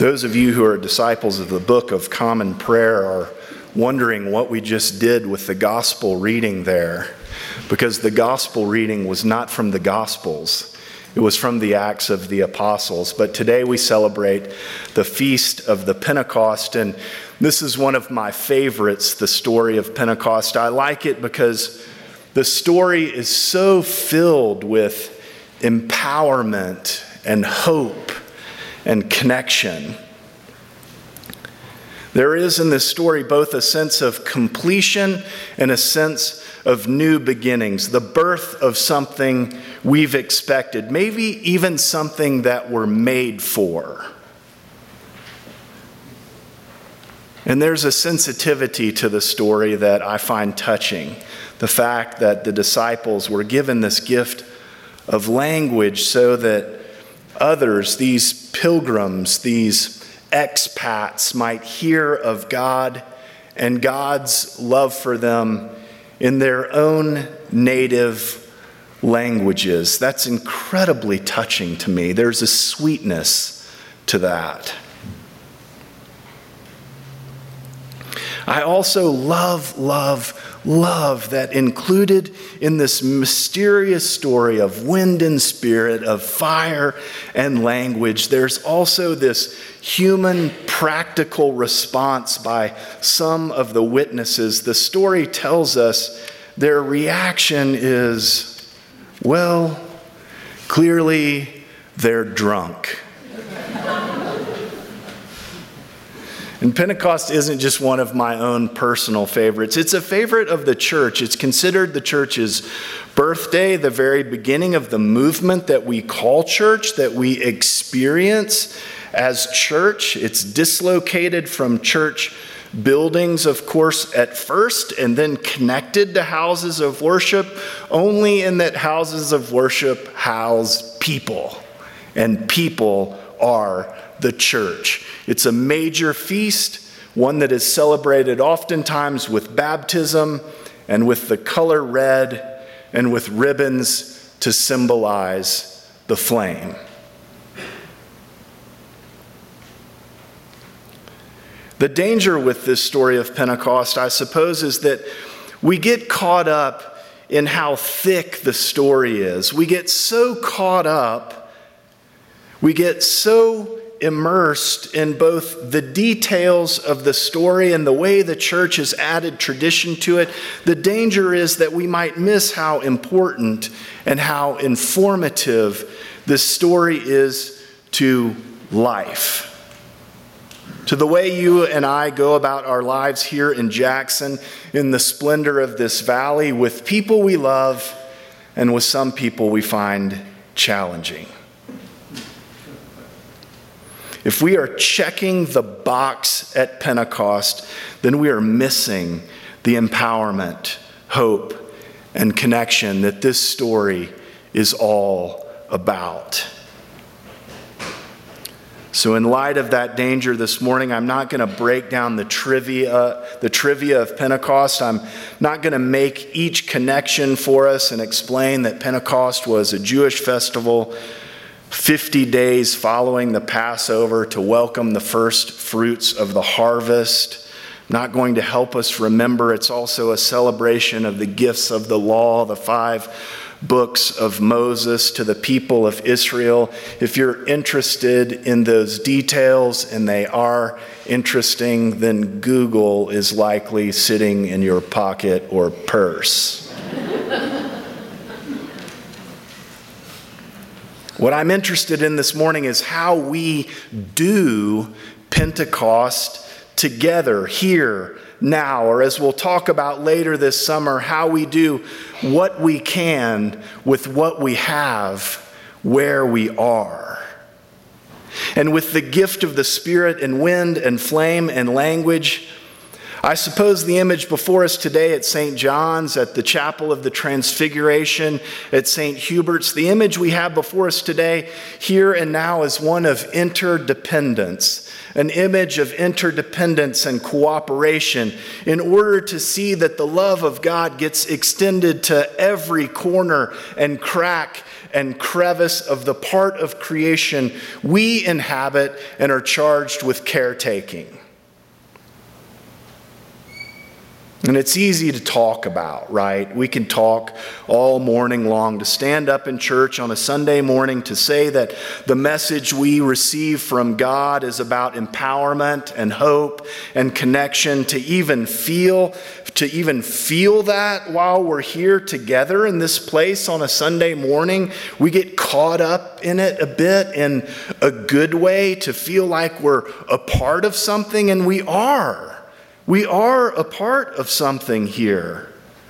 Those of you who are disciples of the Book of Common Prayer are wondering what we just did with the gospel reading there, because the gospel reading was not from the Gospels. It was from the Acts of the Apostles. But today we celebrate the Feast of the Pentecost, and this is one of my favorites, the story of Pentecost. I like it because the story is so filled with empowerment and hope and connection. There is in this story both a sense of completion and a sense of new beginnings, the birth of something we've expected, maybe even something that we're made for. And there's a sensitivity to the story that I find touching. The fact that the disciples were given this gift of language so that others, these pilgrims, these expats, might hear of God and God's love for them in their own native languages. That's incredibly touching to me. There's a sweetness to that. I also love that included in this mysterious story of wind and spirit, of fire and language, there's also this human practical response by some of the witnesses. The story tells us their reaction is, well, clearly they're drunk. And Pentecost isn't just one of my own personal favorites. It's a favorite of the church. It's considered the church's birthday, the very beginning of the movement that we call church, that we experience as church. It's dislocated from church buildings, of course, at first, and then connected to houses of worship, only in that houses of worship house people, and people are the church. It's a major feast, one that is celebrated oftentimes with baptism and with the color red and with ribbons to symbolize the flame. The danger with this story of Pentecost, I suppose, is that we get caught up in how thick the story is. We get so caught up, we get so immersed in both the details of the story and the way the church has added tradition to it. The danger is that we might miss how important and how informative this story is to life, to the way you and I go about our lives here in Jackson, in the splendor of this valley, with people we love and with some people we find challenging. If we are checking the box at Pentecost, then we are missing the empowerment, hope, and connection that this story is all about. So in light of that danger this morning, I'm not going to break down the trivia of Pentecost. I'm not going to make each connection for us and explain that Pentecost was a Jewish festival 50 days following the Passover to welcome the first fruits of the harvest. Not going to help us remember it's also a celebration of the gifts of the law, the 5 books of Moses to the people of Israel. If you're interested in those details, and they are interesting, then Google is likely sitting in your pocket or purse. What I'm interested in this morning is how we do Pentecost together, here, now, or as we'll talk about later this summer, how we do what we can with what we have, where we are. And with the gift of the Spirit and wind and flame and language, I suppose the image before us today at St. John's, at the Chapel of the Transfiguration, at St. Hubert's, the image we have before us today, here and now, is one of interdependence, an image of interdependence and cooperation in order to see that the love of God gets extended to every corner and crack and crevice of the part of creation we inhabit and are charged with caretaking. And it's easy to talk about, right? We can talk all morning long, to stand up in church on a Sunday morning to say that the message we receive from God is about empowerment and hope and connection, to even feel that while we're here together in this place on a Sunday morning. We get caught up in it a bit in a good way, to feel like we're a part of something, and we are. We are a part of something here.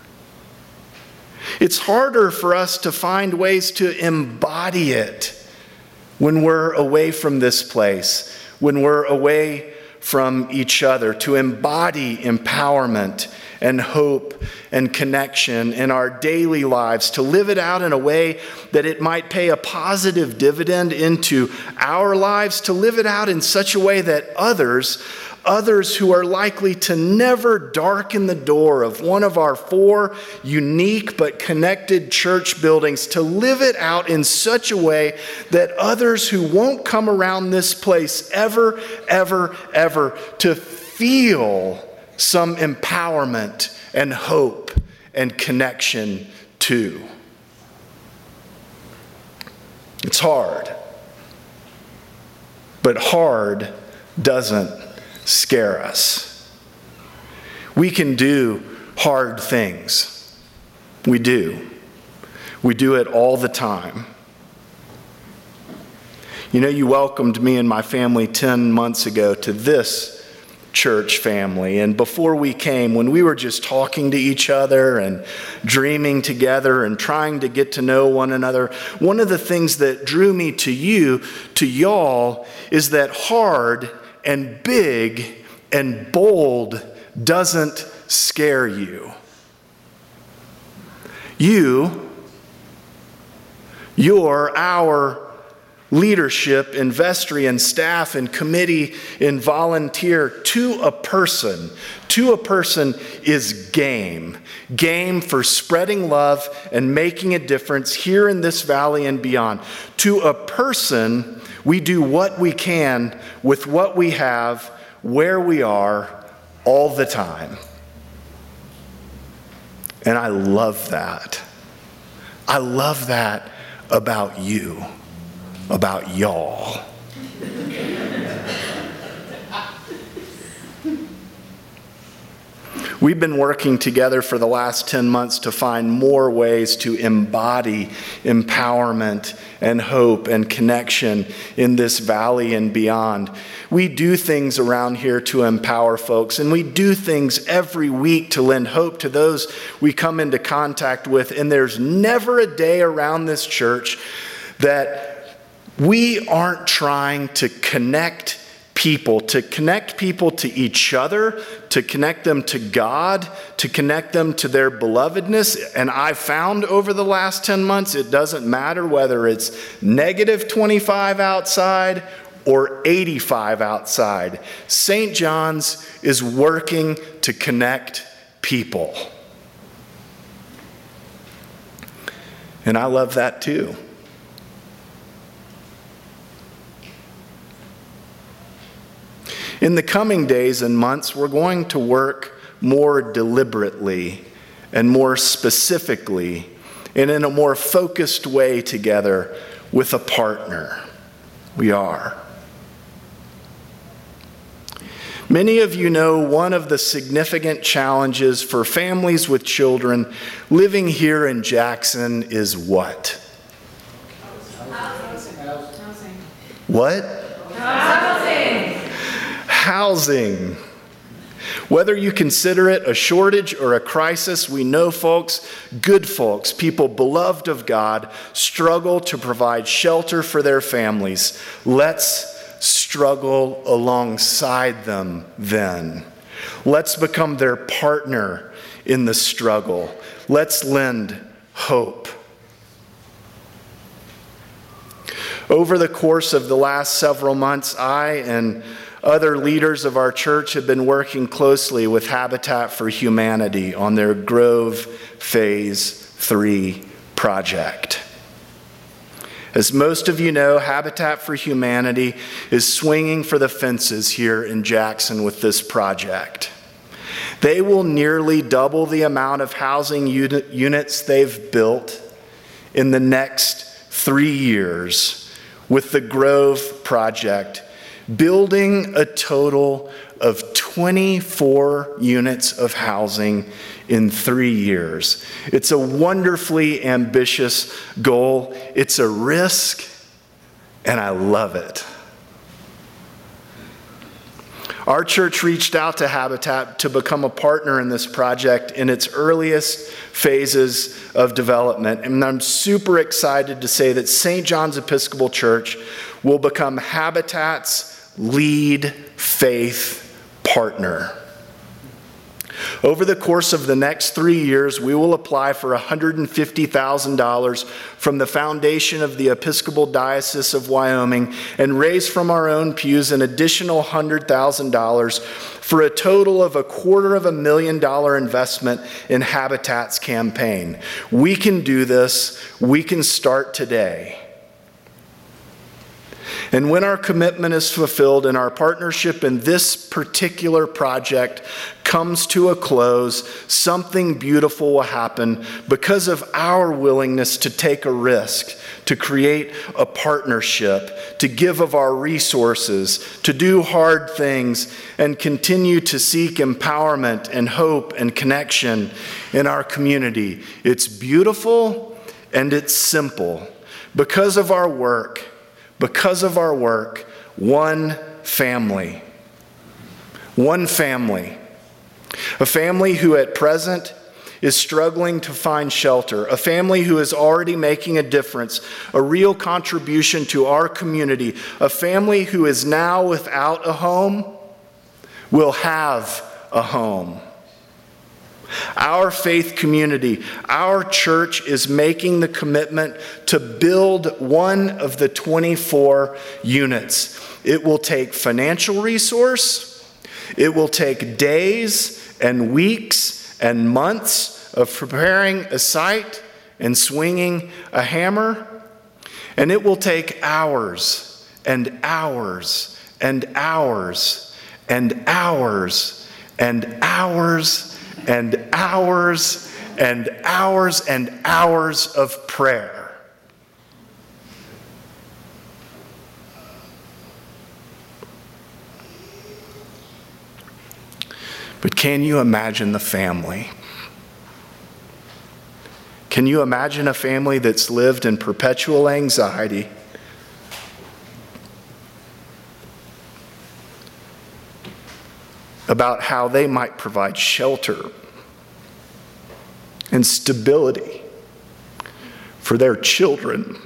It's harder for us to find ways to embody it when we're away from this place, when we're away from each other, to embody empowerment and hope and connection in our daily lives, to live it out in a way that it might pay a positive dividend into our lives, to live it out in such a way that others who are likely to never darken the door of one of our 4 unique but connected church buildings, to live it out in such a way that others who won't come around this place ever, to feel some empowerment and hope and connection too. It's hard, but hard doesn't scare us. We can do hard things. We do. We do it all the time. You know, you welcomed me and my family 10 months ago to this church family. And before we came, when we were just talking to each other and dreaming together and trying to get to know one another, one of the things that drew me to y'all, is that hard and big and bold doesn't scare you. You're our leadership and vestry and staff and committee and volunteer to a person is game for spreading love and making a difference here in this valley and beyond. To a person, we do what we can with what we have, where we are, all the time. And I love that. I love that about you, about y'all. We've been working together for the last 10 months to find more ways to embody empowerment and hope and connection in this valley and beyond. We do things around here to empower folks, and we do things every week to lend hope to those we come into contact with. And there's never a day around this church that we aren't trying to connect people to each other, to connect them to God, to connect them to their belovedness. And I've found over the last 10 months, it doesn't matter whether it's negative 25 outside or 85 outside. St. John's is working to connect people. And I love that too. In the coming days and months, we're going to work more deliberately and more specifically and in a more focused way together with a partner. We are. Many of you know one of the significant challenges for families with children living here in Jackson is what? Housing. What? Housing. Whether you consider it a shortage or a crisis, we know folks, good folks, people beloved of God, struggle to provide shelter for their families. Let's struggle alongside them then. Let's become their partner in the struggle. Let's lend hope. Over the course of the last several months, I and other leaders of our church have been working closely with Habitat for Humanity on their Grove Phase 3 project. As most of you know, Habitat for Humanity is swinging for the fences here in Jackson with this project. They will nearly double the amount of housing units they've built in the next 3 years with the Grove project, building a total of 24 units of housing in 3 years. It's a wonderfully ambitious goal. It's a risk, and I love it. Our church reached out to Habitat to become a partner in this project in its earliest phases of development. And I'm super excited to say that St. John's Episcopal Church will become Habitat's lead faith partner. Over the course of the next 3 years, we will apply for $150,000 from the foundation of the Episcopal Diocese of Wyoming and raise from our own pews an additional $100,000 for a total of $250,000 investment in Habitat's campaign. We can do this. We can start today. And when our commitment is fulfilled and our partnership in this particular project comes to a close, something beautiful will happen because of our willingness to take a risk, to create a partnership, to give of our resources, to do hard things, and continue to seek empowerment and hope and connection in our community. It's beautiful and it's simple. Because of our work, one family. One family. A family who at present is struggling to find shelter. A family who is already making a difference, a real contribution to our community. A family who is now without a home will have a home. Our faith community, our church is making the commitment to build one of the 24 units. It will take financial resource. It will take days and weeks and months of preparing a site and swinging a hammer. And it will take hours and hours and hours and hours and hours and hours and hours and hours of prayer. But can you imagine the family? Can you imagine a family that's lived in perpetual anxiety? About how they might provide shelter and stability for their children.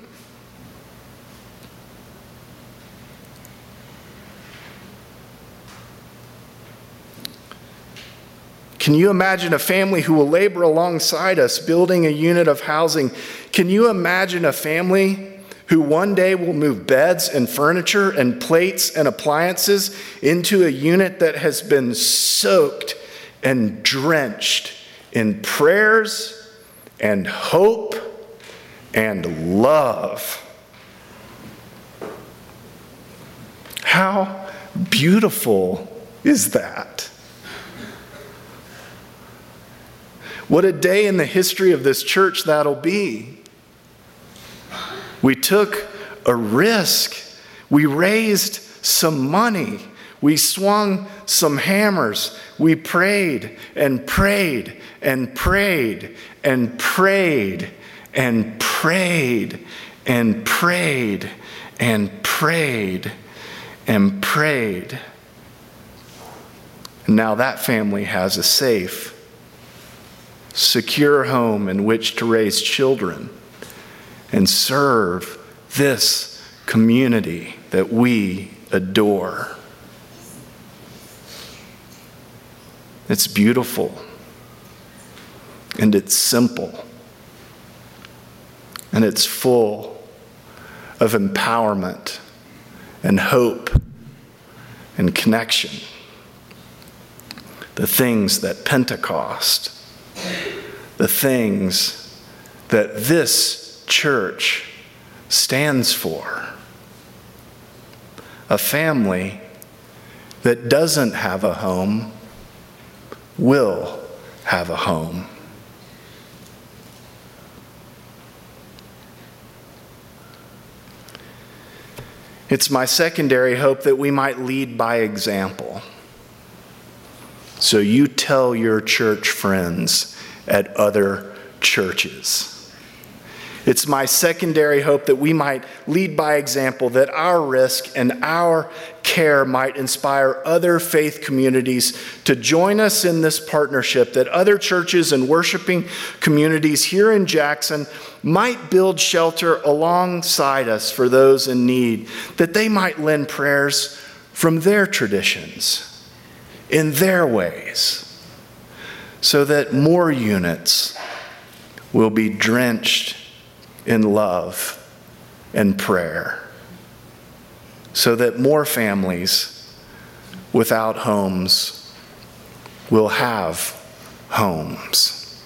Can you imagine a family who will labor alongside us building a unit of housing? Can you imagine a family who one day will move beds and furniture and plates and appliances into a unit that has been soaked and drenched in prayers and hope and love? How beautiful is that? What a day in the history of this church that'll be. We took a risk. We raised some money. We swung some hammers. We prayed and prayed and prayed and prayed and prayed and prayed and prayed and prayed. And now that family has a safe, secure home in which to raise children and serve this community that we adore. It's beautiful and it's simple and it's full of empowerment and hope and connection. The things that Pentecost, the things that this church stands for. A family that doesn't have a home will have a home. It's my secondary hope that we might lead by example. So you tell your church friends at other churches. It's my secondary hope that we might lead by example, that our risk and our care might inspire other faith communities to join us in this partnership, that other churches and worshiping communities here in Jackson might build shelter alongside us for those in need, that they might lend prayers from their traditions, in their ways, so that more units will be drenched in love and prayer, so that more families without homes will have homes.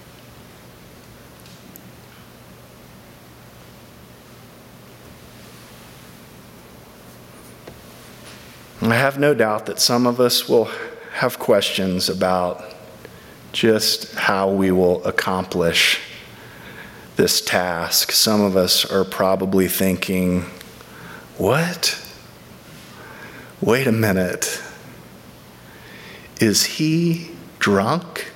I have no doubt that some of us will have questions about just how we will accomplish this task. Some of us are probably thinking, what? Wait a minute. Is he drunk?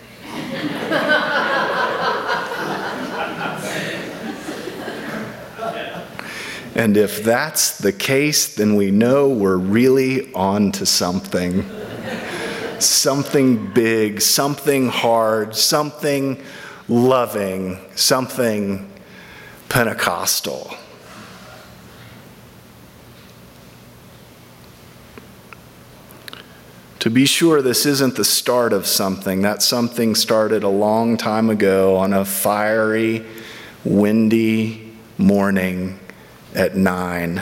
And if that's the case, then we know we're really on to something. Something big, something hard, something loving, something Pentecostal. To be sure, this isn't the start of something. That something started a long time ago on a fiery, windy morning at 9.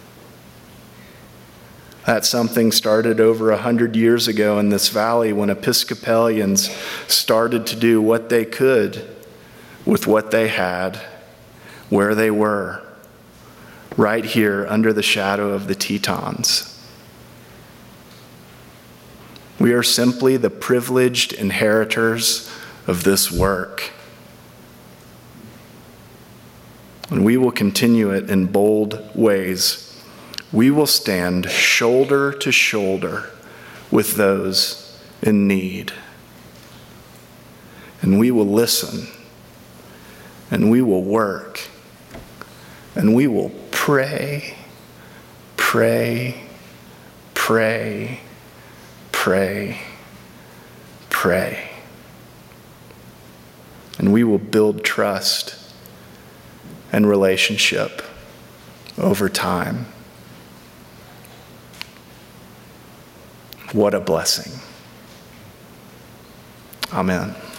That something started over 100 years ago in this valley when Episcopalians started to do what they could with what they had, where they were, right here under the shadow of the Tetons. We are simply the privileged inheritors of this work. And we will continue it in bold ways. We will stand shoulder to shoulder with those in need. And we will listen. And we will work. And we will pray, pray, pray, pray, pray. And we will build trust and relationship over time. What a blessing. Amen.